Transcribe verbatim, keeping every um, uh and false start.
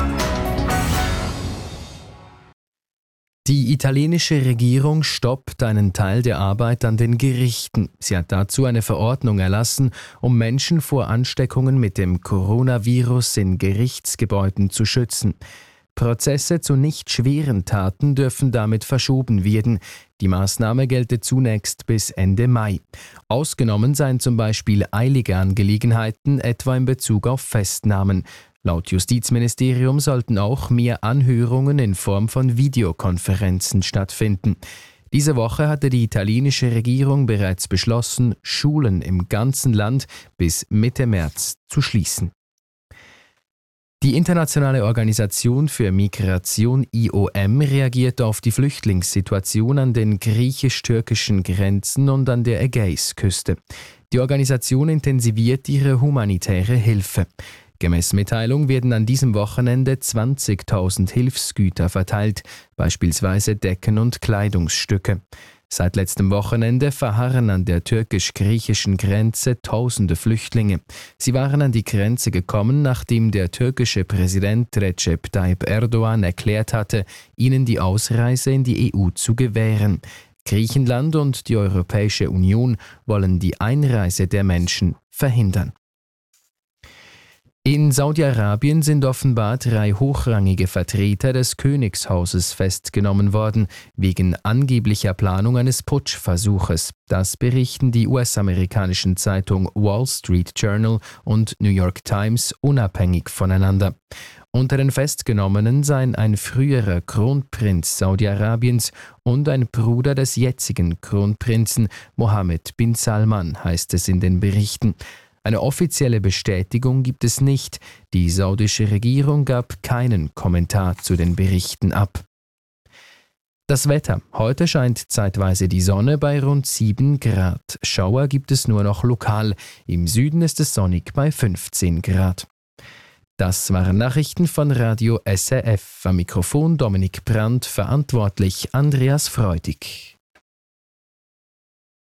Die italienische Regierung stoppt einen Teil der Arbeit an den Gerichten. Sie hat dazu eine Verordnung erlassen, um Menschen vor Ansteckungen mit dem Coronavirus in Gerichtsgebäuden zu schützen. Prozesse zu nicht schweren Taten dürfen damit verschoben werden. Die Maßnahme gelte zunächst bis Ende Mai. Ausgenommen seien zum Beispiel eilige Angelegenheiten, etwa in Bezug auf Festnahmen. Laut Justizministerium sollten auch mehr Anhörungen in Form von Videokonferenzen stattfinden. Diese Woche hatte die italienische Regierung bereits beschlossen, Schulen im ganzen Land bis Mitte März zu schließen. Die Internationale Organisation für Migration I O M reagiert auf die Flüchtlingssituation an den griechisch-türkischen Grenzen und an der Ägäisküste. Die Organisation intensiviert ihre humanitäre Hilfe. Gemäß Mitteilung werden an diesem Wochenende zwanzigtausend Hilfsgüter verteilt, beispielsweise Decken und Kleidungsstücke. Seit letztem Wochenende verharren an der türkisch-griechischen Grenze tausende Flüchtlinge. Sie waren an die Grenze gekommen, nachdem der türkische Präsident Recep Tayyip Erdogan erklärt hatte, ihnen die Ausreise in die E U zu gewähren. Griechenland und die Europäische Union wollen die Einreise der Menschen verhindern. In Saudi-Arabien sind offenbar drei hochrangige Vertreter des Königshauses festgenommen worden, wegen angeblicher Planung eines Putschversuches. Das berichten die U S-amerikanischen Zeitungen Wall Street Journal und New York Times unabhängig voneinander. Unter den Festgenommenen seien ein früherer Kronprinz Saudi-Arabiens und ein Bruder des jetzigen Kronprinzen Mohammed bin Salman, heißt es in den Berichten. Eine offizielle Bestätigung gibt es nicht. Die saudische Regierung gab keinen Kommentar zu den Berichten ab. Das Wetter. Heute scheint zeitweise die Sonne bei rund sieben Grad. Schauer gibt es nur noch lokal. Im Süden ist es sonnig bei fünfzehn Grad. Das waren Nachrichten von Radio S R F. Am Mikrofon Dominik Brandt, verantwortlich Andreas Freudig.